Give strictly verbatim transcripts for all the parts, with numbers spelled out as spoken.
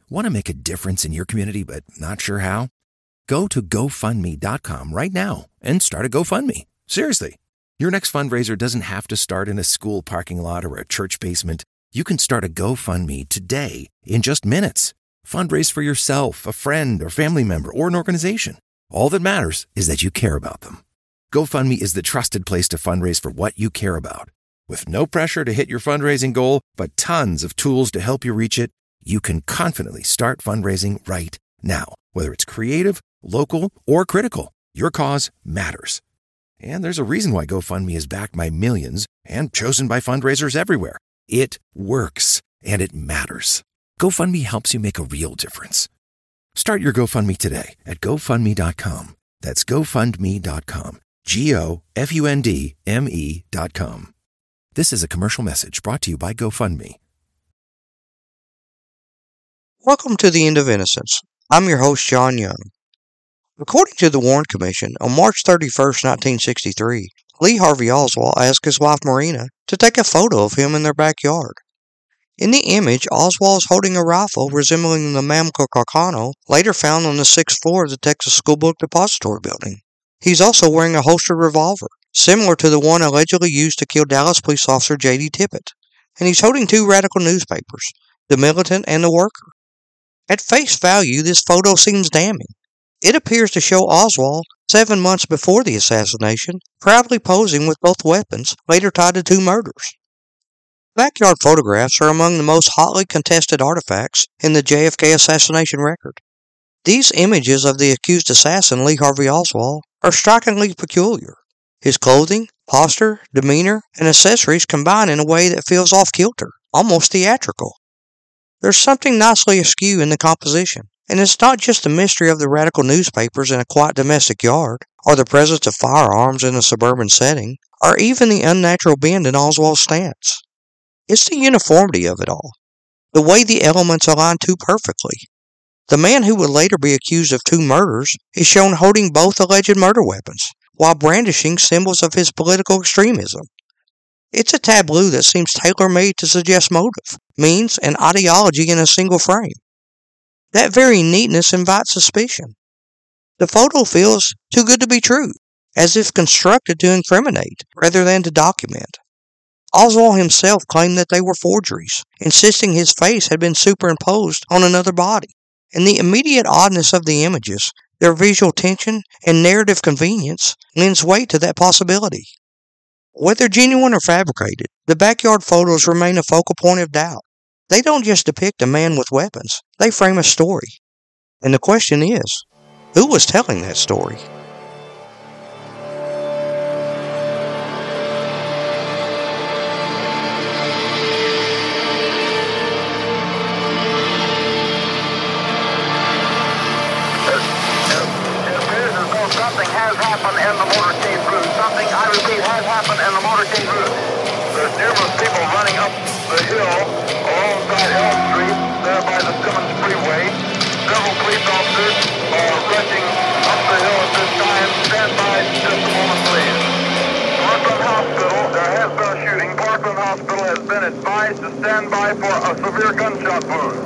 Want to make a difference in your community but not sure how? Go to go fund me dot com right now and start a GoFundMe. Seriously. Your next fundraiser doesn't have to start in a school parking lot or a church basement. You can start a GoFundMe today in just minutes. Fundraise for yourself, a friend, or family member, or an organization. All that matters is that you care about them. GoFundMe is the trusted place to fundraise for what you care about. With no pressure to hit your fundraising goal, but tons of tools to help you reach it, you can confidently start fundraising right now. Whether it's creative, local, or critical, your cause matters. And there's a reason why GoFundMe is backed by millions and chosen by fundraisers everywhere. It works, and it matters. GoFundMe helps you make a real difference. Start your GoFundMe today at go fund me dot com. That's go fund me dot com. G O F U N D M E dot com. This is a commercial message brought to you by GoFundMe. Welcome to the End of Innocence. I'm your host, John Young. According to the Warren Commission, on March thirty-first, nineteen sixty-three, Lee Harvey Oswald asked his wife Marina to take a photo of him in their backyard. In the image, Oswald is holding a rifle resembling the Mamco Carcano, later found on the sixth floor of the Texas School Book Depository building. He's also wearing a holstered revolver, similar to the one allegedly used to kill Dallas police officer J D Tippit, and he's holding two radical newspapers, The Militant and The Worker. At face value, this photo seems damning. It appears to show Oswald, seven months before the assassination, proudly posing with both weapons, later tied to two murders. Backyard photographs are among the most hotly contested artifacts in the J F K assassination record. These images of the accused assassin, Lee Harvey Oswald, are strikingly peculiar. His clothing, posture, demeanor, and accessories combine in a way that feels off-kilter, almost theatrical. There's something nicely askew in the composition. And it's not just the mystery of the radical newspapers in a quiet domestic yard, or the presence of firearms in a suburban setting, or even the unnatural bend in Oswald's stance. It's the uniformity of it all, the way the elements align too perfectly. The man who would later be accused of two murders is shown holding both alleged murder weapons, while brandishing symbols of his political extremism. It's a tableau that seems tailor-made to suggest motive, means, and ideology in a single frame. That very neatness invites suspicion. The photo feels too good to be true, as if constructed to incriminate rather than to document. Oswald himself claimed that they were forgeries, insisting his face had been superimposed on another body. And the immediate oddness of the images, their visual tension, and narrative convenience lends weight to that possibility. Whether genuine or fabricated, the backyard photos remain a focal point of doubt. They don't just depict a man with weapons, they frame a story. And the question is, who was telling that story? Something has happened in the motorcade route. Something, I repeat, has happened in the motorcade route. There's numerous people running up the hill alongside Elm Street, there by the Simmons Freeway. Several police officers are rushing up the hill at this time. Stand by just a moment, please. Parkland Hospital, there has been a shooting. Parkland Hospital has been advised to stand by for a severe gunshot wound.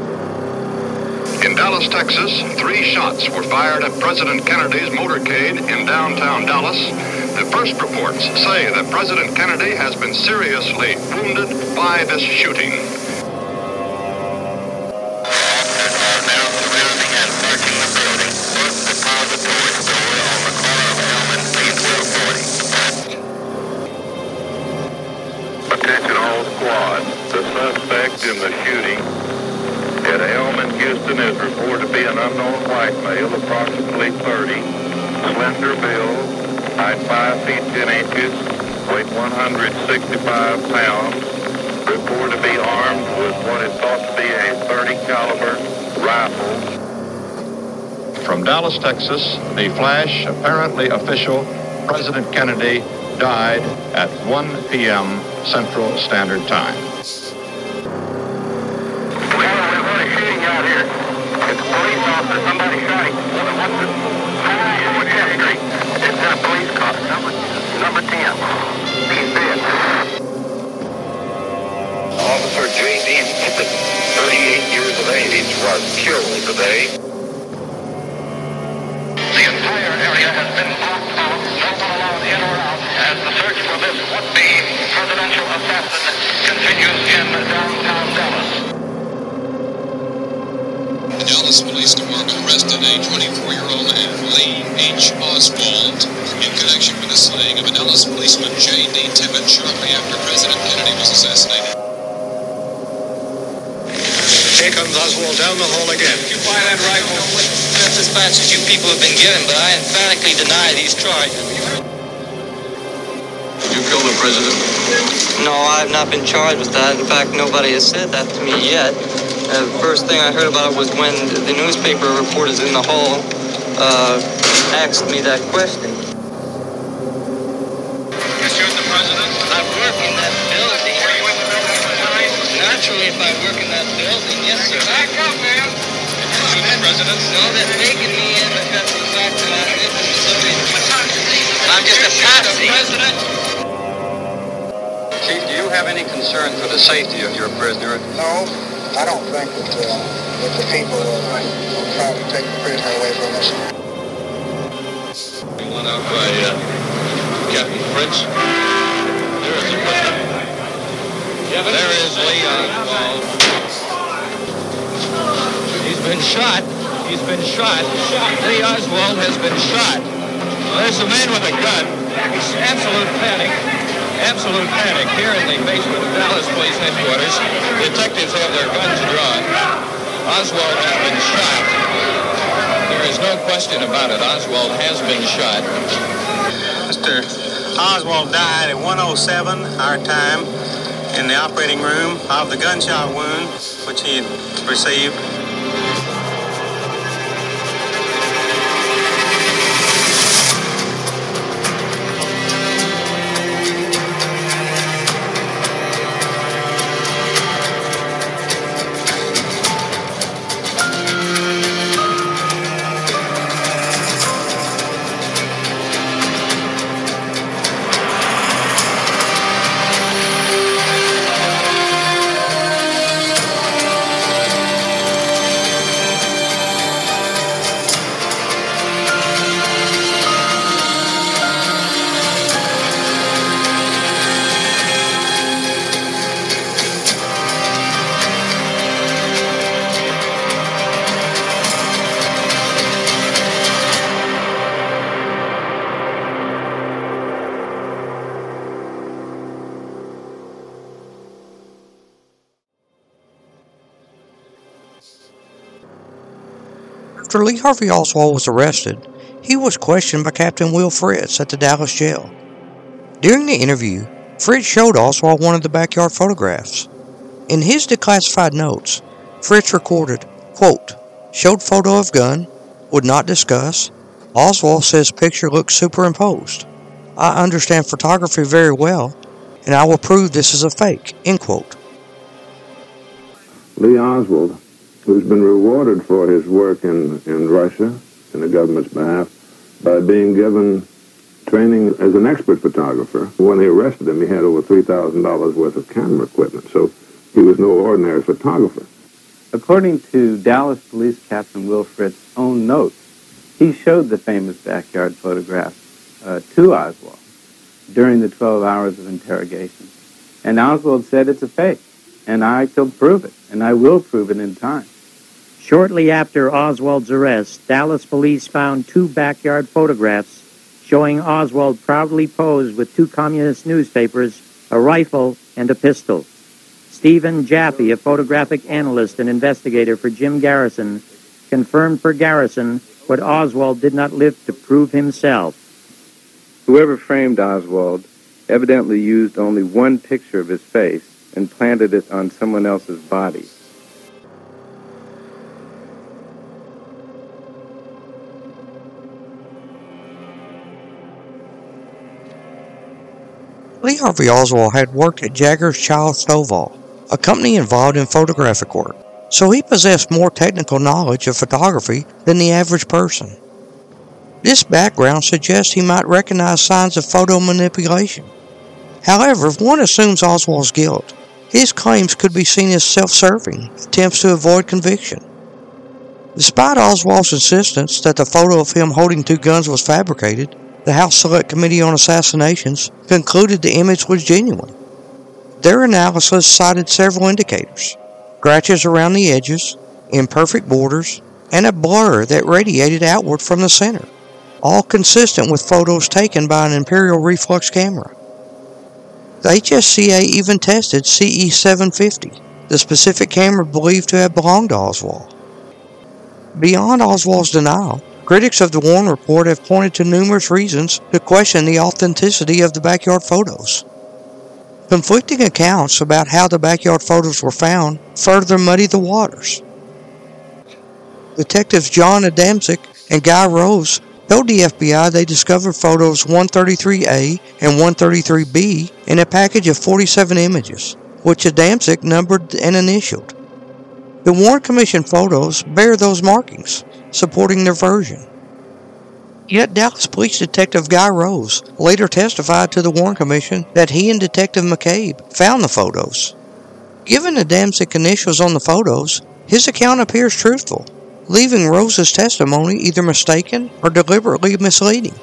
In Dallas, Texas, three shots were fired at President Kennedy's motorcade in downtown Dallas. The first reports say that President Kennedy has been seriously wounded by this shooting. Officers are now surrounding and searching the building. First depository store on the corner of Elm and P twelve forty. Attention all squads. The suspect in the shooting at Elm and Houston is reported to be an unknown white male, approximately thirty, slender build, height five feet ten inches, weight one hundred sixty-five pounds, reported to be armed with what is thought to be a thirty caliber rifle. From Dallas, Texas, the flash, apparently official, President Kennedy died at one p.m. Central Standard Time. Out here. It's a police officer. Somebody shot him. What's the... What's that street? It's a police car. Number, number ten. He's dead. Officer J D Tippit, thirty-eight years of age, was killed today. The entire area has been blocked off, no one allowed in or out, as the search for this would-be presidential assassin continues in downtown Dallas. The Dallas Police Department arrested a twenty-four-year-old man, Lee H. Oswald, in connection with the slaying of a Dallas policeman, J D. Tippit, shortly after President Kennedy was assassinated. Here comes Oswald down the hall again. Did you buy that rifle? That's as fast as you people have been given, but I emphatically deny these charges. Did you kill the president? No, I've not been charged with that. In fact, nobody has said that to me yet. Uh, the first thing I heard about it was when the newspaper reporters in the hall uh, asked me that question. You shoot the president? I work in that building. Were you in the building at the time? Naturally, if I work in that building, yes, sir. Back up, man! Did you shoot the president? No, they're taking me in because of the fact that I live in Missouri. I'm just a patsy. Chief, do you have any concern for the safety of your prisoner? No, I don't think that, uh, that the people uh, will try to take the prisoner away from us. One out by uh, Captain Fritz. There is the president. There is Lee Oswald. He's been shot. He's been shot. Lee Oswald has been shot. There's a man with a gun. It's absolute panic. Absolute panic here in the basement of Dallas Police Headquarters. Detectives have their guns drawn. Oswald has been shot. There is no question about it. Oswald has been shot. Mister Oswald died at one oh seven our time in the operating room of the gunshot wound which he had received. After Lee Harvey Oswald was arrested, he was questioned by Captain Will Fritz at the Dallas jail. During the interview, Fritz showed Oswald one of the backyard photographs. In his declassified notes, Fritz recorded, quote, "Showed photo of gun, would not discuss. Oswald says picture looks superimposed. I understand photography very well, and I will prove this is a fake," end quote. Lee Oswald, who's been rewarded for his work in, in Russia, in the government's behalf, by being given training as an expert photographer. When they arrested him, he had over three thousand dollars worth of camera equipment, so he was no ordinary photographer. According to Dallas Police Captain Will Fritz's own notes, he showed the famous backyard photograph uh, to Oswald during the twelve hours of interrogation. And Oswald said it's a fake, and I can prove it, and I will prove it in time. Shortly after Oswald's arrest, Dallas police found two backyard photographs showing Oswald proudly posed with two communist newspapers, a rifle, and a pistol. Stephen Jaffe, a photographic analyst and investigator for Jim Garrison, confirmed for Garrison what Oswald did not live to prove himself. Whoever framed Oswald evidently used only one picture of his face and planted it on someone else's body. Lee Harvey Oswald had worked at Jaggers Child Stovall, a company involved in photographic work, so he possessed more technical knowledge of photography than the average person. This background suggests he might recognize signs of photo manipulation. However, if one assumes Oswald's guilt, his claims could be seen as self-serving attempts to avoid conviction. Despite Oswald's insistence that the photo of him holding two guns was fabricated, the House Select Committee on Assassinations concluded the image was genuine. Their analysis cited several indicators: scratches around the edges, imperfect borders, and a blur that radiated outward from the center, all consistent with photos taken by an Imperial reflex camera. The H S C A even tested C E seven fifty, the specific camera believed to have belonged to Oswald. Beyond Oswald's denial, critics of the Warren Report have pointed to numerous reasons to question the authenticity of the backyard photos. Conflicting accounts about how the backyard photos were found further muddy the waters. Detectives John Adamczyk and Guy Rose told the F B I they discovered photos one thirty-three A and one thirty-three B in a package of forty-seven images, which Adamczyk numbered and initialed. The Warren Commission photos bear those markings, supporting their version. Yet Dallas Police Detective Guy Rose later testified to the Warren Commission that he and Detective McCabe found the photos. Given Adamczyk initials on the photos, his account appears truthful, leaving Rose's testimony either mistaken or deliberately misleading.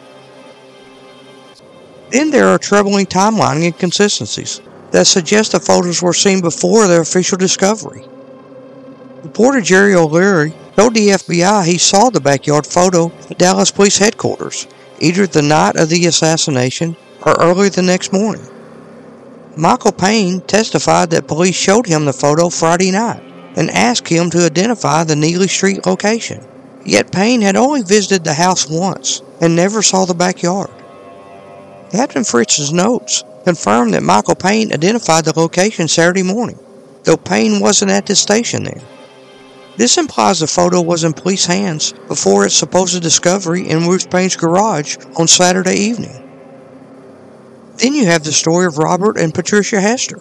Then there are troubling timeline inconsistencies that suggest the photos were seen before their official discovery. Reporter Jerry O'Leary told the F B I he saw the backyard photo at Dallas Police Headquarters, either the night of the assassination or early the next morning. Michael Payne testified that police showed him the photo Friday night and asked him to identify the Neely Street location. Yet Payne had only visited the house once and never saw the backyard. Captain Fritz's notes confirmed that Michael Payne identified the location Saturday morning, though Payne wasn't at the station then. This implies the photo was in police hands before its supposed discovery in Ruth Payne's garage on Saturday evening. Then you have the story of Robert and Patricia Hester.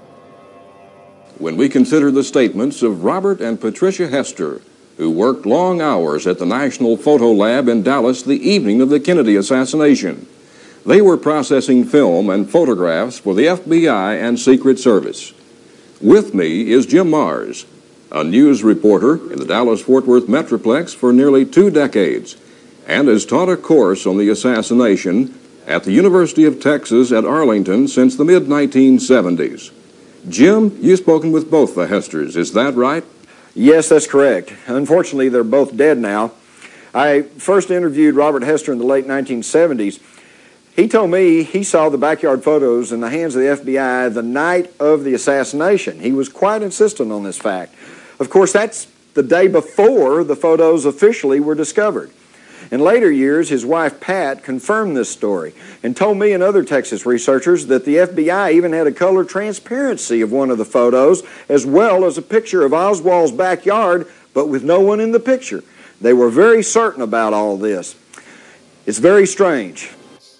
When we consider the statements of Robert and Patricia Hester, who worked long hours at the National Photo Lab in Dallas the evening of the Kennedy assassination, they were processing film and photographs for the F B I and Secret Service. With me is Jim Mars, a news reporter in the Dallas-Fort Worth Metroplex for nearly two decades, and has taught a course on the assassination at the University of Texas at Arlington since the mid nineteen seventies. Jim, you've spoken with both the Hesters, is that right? Yes, that's correct. Unfortunately, they're both dead now. I first interviewed Robert Hester in the late nineteen seventies. He told me he saw the backyard photos in the hands of the F B I the night of the assassination. He was quite insistent on this fact. Of course, that's the day before the photos officially were discovered. In later years, his wife Pat confirmed this story and told me and other Texas researchers that the F B I even had a color transparency of one of the photos, as well as a picture of Oswald's backyard, but with no one in the picture. They were very certain about all this. It's very strange.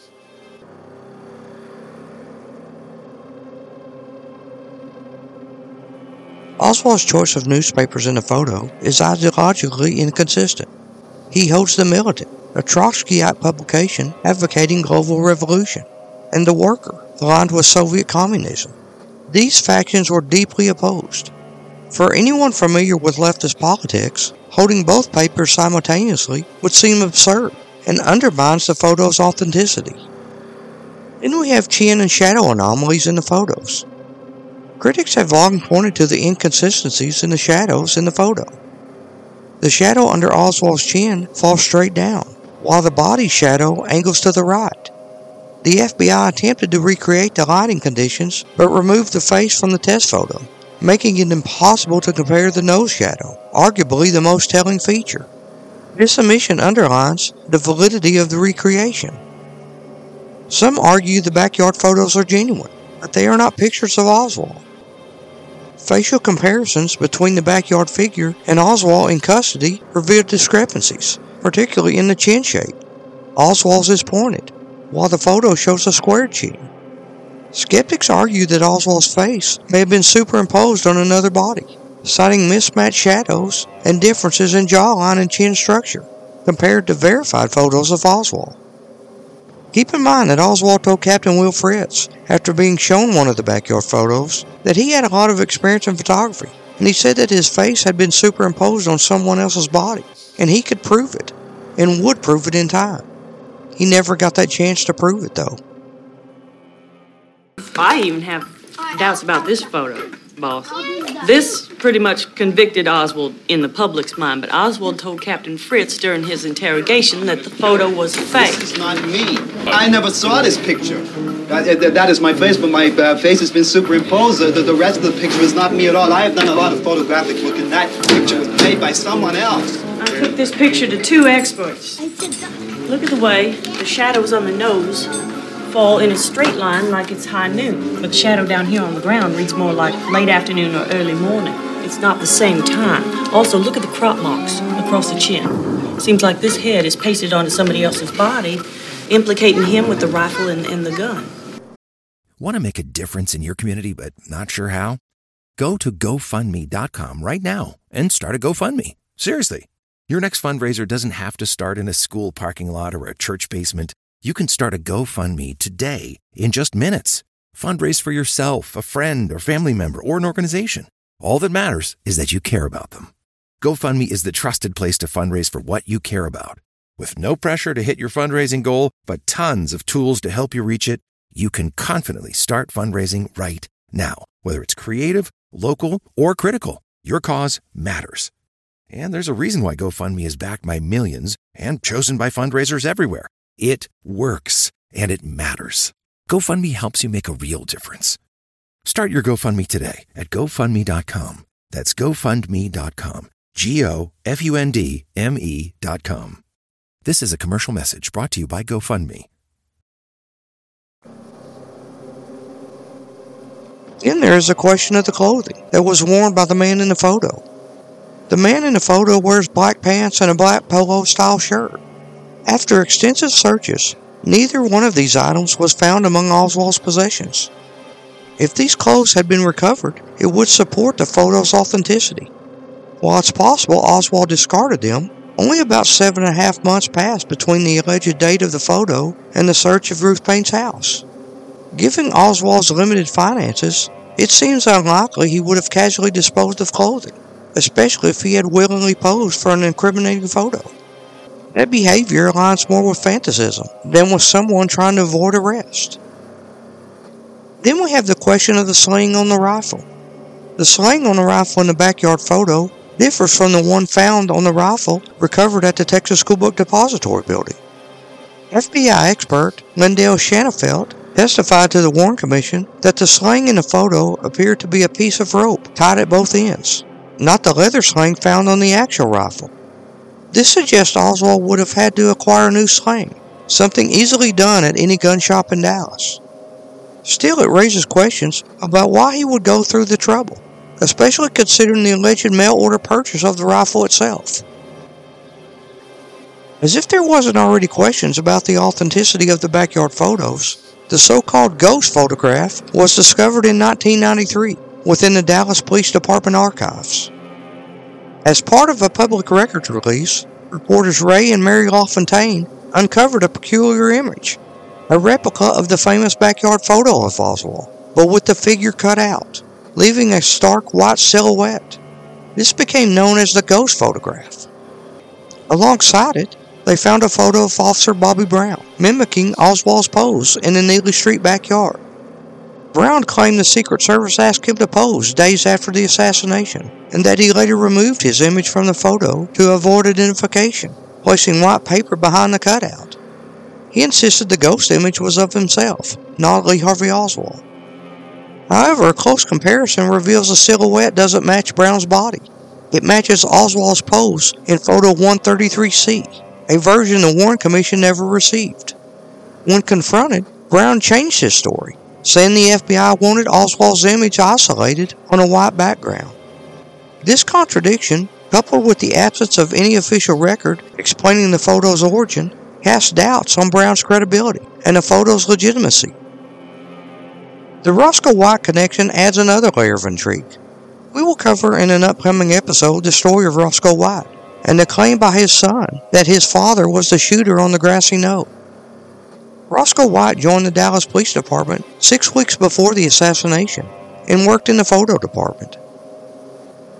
Oswald's choice of newspapers in the photo is ideologically inconsistent. He holds the Militant, a Trotskyite publication advocating global revolution, and the Worker, aligned with Soviet communism. These factions were deeply opposed. For anyone familiar with leftist politics, holding both papers simultaneously would seem absurd and undermines the photo's authenticity. Then we have chin and shadow anomalies in the photos. Critics have long pointed to the inconsistencies in the shadows in the photo. The shadow under Oswald's chin falls straight down, while the body's shadow angles to the right. The F B I attempted to recreate the lighting conditions, but removed the face from the test photo, making it impossible to compare the nose shadow, arguably the most telling feature. This omission underlines the validity of the recreation. Some argue the backyard photos are genuine, but they are not pictures of Oswald. Facial comparisons between the backyard figure and Oswald in custody reveal discrepancies, particularly in the chin shape. Oswald's is pointed, while the photo shows a squared chin. Skeptics argue that Oswald's face may have been superimposed on another body, citing mismatched shadows and differences in jawline and chin structure compared to verified photos of Oswald. Keep in mind that Oswald told Captain Will Fritz, after being shown one of the backyard photos, that he had a lot of experience in photography and he said that his face had been superimposed on someone else's body, and he could prove it, and would prove it in time. He never got that chance to prove it, though. I even have doubts about this photo, boss. This pretty much convicted Oswald in the public's mind, but Oswald told Captain Fritz during his interrogation that the photo was fake. This is not me. I never saw this picture. That, that, that is my face, but my uh, face has been superimposed. The, the rest of the picture is not me at all. I have done a lot of photographic work, and that picture was made by someone else. I took this picture to two experts. Look at the way the shadows on the nose fall in a straight line like it's high noon, but the shadow down here on the ground reads more like late afternoon or early morning. It's not the same time. Also, look at the crop marks across the chin. Seems like this head is pasted onto somebody else's body, implicating him with the rifle and, and the gun. Want to make a difference in your community but not sure how? Go to go fund me dot com right now and start a GoFundMe. Seriously. Your next fundraiser doesn't have to start in a school parking lot or a church basement. You can start a GoFundMe today in just minutes. Fundraise for yourself, a friend, or family member, or an organization. All that matters is that you care about them. GoFundMe is the trusted place to fundraise for what you care about. With no pressure to hit your fundraising goal, but tons of tools to help you reach it, you can confidently start fundraising right now. Whether it's creative, local, or critical, your cause matters. And there's a reason why GoFundMe is backed by millions and chosen by fundraisers everywhere. It works, and it matters. GoFundMe helps you make a real difference. Start your GoFundMe today at go fund me dot com. That's go fund me dot com. G O F U N D M E dot com. This is a commercial message brought to you by GoFundMe. Then there is the question of the clothing that was worn by the man in the photo. The man in the photo wears black pants and a black polo-style shirt. After extensive searches, neither one of these items was found among Oswald's possessions. If these clothes had been recovered, it would support the photo's authenticity. While it's possible Oswald discarded them, only about seven and a half months passed between the alleged date of the photo and the search of Ruth Payne's house. Given Oswald's limited finances, it seems unlikely he would have casually disposed of clothing, especially if he had willingly posed for an incriminating photo. That behavior aligns more with fantasism than with someone trying to avoid arrest. Then we have the question of the sling on the rifle. The sling on the rifle in the backyard photo differs from the one found on the rifle recovered at the Texas School Book Depository building. F B I expert Lindell Shanafelt testified to the Warren Commission that the sling in the photo appeared to be a piece of rope tied at both ends, not the leather sling found on the actual rifle. This suggests Oswald would have had to acquire a new sling, something easily done at any gun shop in Dallas. Still, it raises questions about why he would go through the trouble, especially considering the alleged mail-order purchase of the rifle itself. As if there wasn't already questions about the authenticity of the backyard photos, the so-called ghost photograph was discovered in nineteen ninety-three within the Dallas Police Department archives. As part of a public records release, reporters Ray and Mary LaFontaine uncovered a peculiar image, a replica of the famous backyard photo of Oswald, but with the figure cut out, leaving a stark white silhouette. This became known as the ghost photograph. Alongside it, they found a photo of Officer Bobby Brown, mimicking Oswald's pose in the Neely Street backyard. Brown claimed the Secret Service asked him to pose days after the assassination, and that he later removed his image from the photo to avoid identification, placing white paper behind the cutout. He insisted the ghost image was of himself, not Lee Harvey Oswald. However, a close comparison reveals the silhouette doesn't match Brown's body. It matches Oswald's pose in photo one thirty-three C, a version the Warren Commission never received. When confronted, Brown changed his story, saying the F B I wanted Oswald's image isolated on a white background. This contradiction, coupled with the absence of any official record explaining the photo's origin, casts doubts on Brown's credibility and the photo's legitimacy. The Roscoe White connection adds another layer of intrigue. We will cover in an upcoming episode the story of Roscoe White and the claim by his son that his father was the shooter on the grassy knoll. Roscoe White joined the Dallas Police Department six weeks before the assassination and worked in the photo department.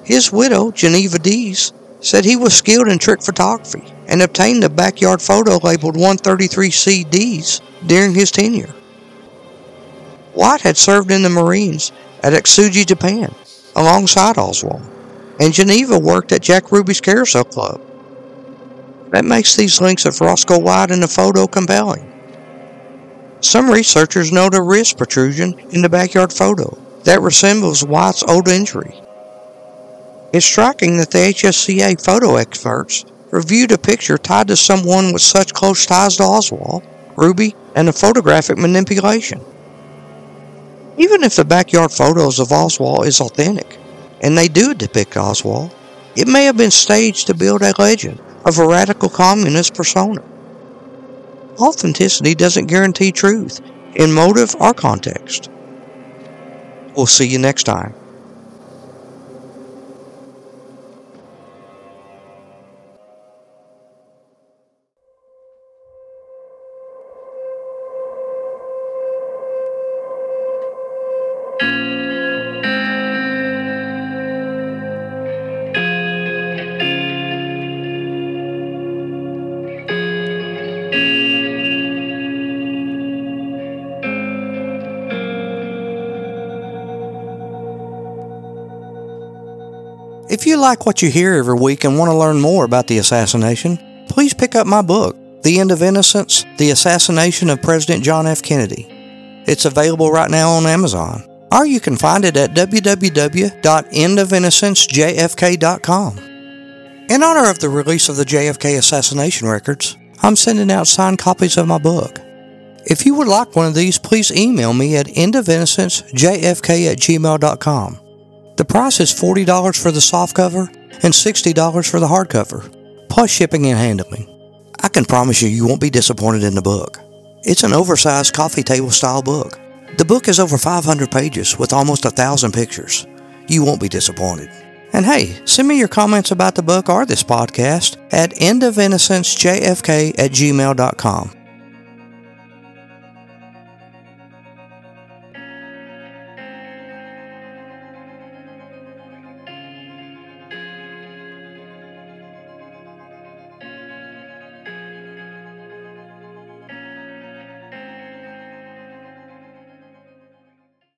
His widow, Geneva Dees, said he was skilled in trick photography and obtained a backyard photo labeled one thirty-three C Ds during his tenure. White had served in the Marines at Atsugi, Japan, alongside Oswald, and Geneva worked at Jack Ruby's Carousel Club. That makes these links of Roscoe White in the photo compelling. Some researchers note a wrist protrusion in the backyard photo that resembles White's old injury. It's striking that the H S C A photo experts reviewed a picture tied to someone with such close ties to Oswald, Ruby, and the photographic manipulation. Even if the backyard photos of Oswald is authentic, and they do depict Oswald, it may have been staged to build a legend of a radical communist persona. Authenticity doesn't guarantee truth in motive or context. We'll see you next time. If you like what you hear every week and want to learn more about the assassination, please pick up my book, The End of Innocence, The Assassination of President John F. Kennedy. It's available right now on Amazon, or you can find it at w w w dot end of innocence j f k dot com. In honor of the release of the J F K assassination records, I'm sending out signed copies of my book. If you would like one of these, please email me at end of innocence j f k at gmail dot com. The price is forty dollars for the softcover and sixty dollars for the hardcover, plus shipping and handling. I can promise you you won't be disappointed in the book. It's an oversized coffee table style book. The book is over five hundred pages with almost a thousand pictures. You won't be disappointed. And hey, send me your comments about the book or this podcast at end of innocence j f k at gmail dot com.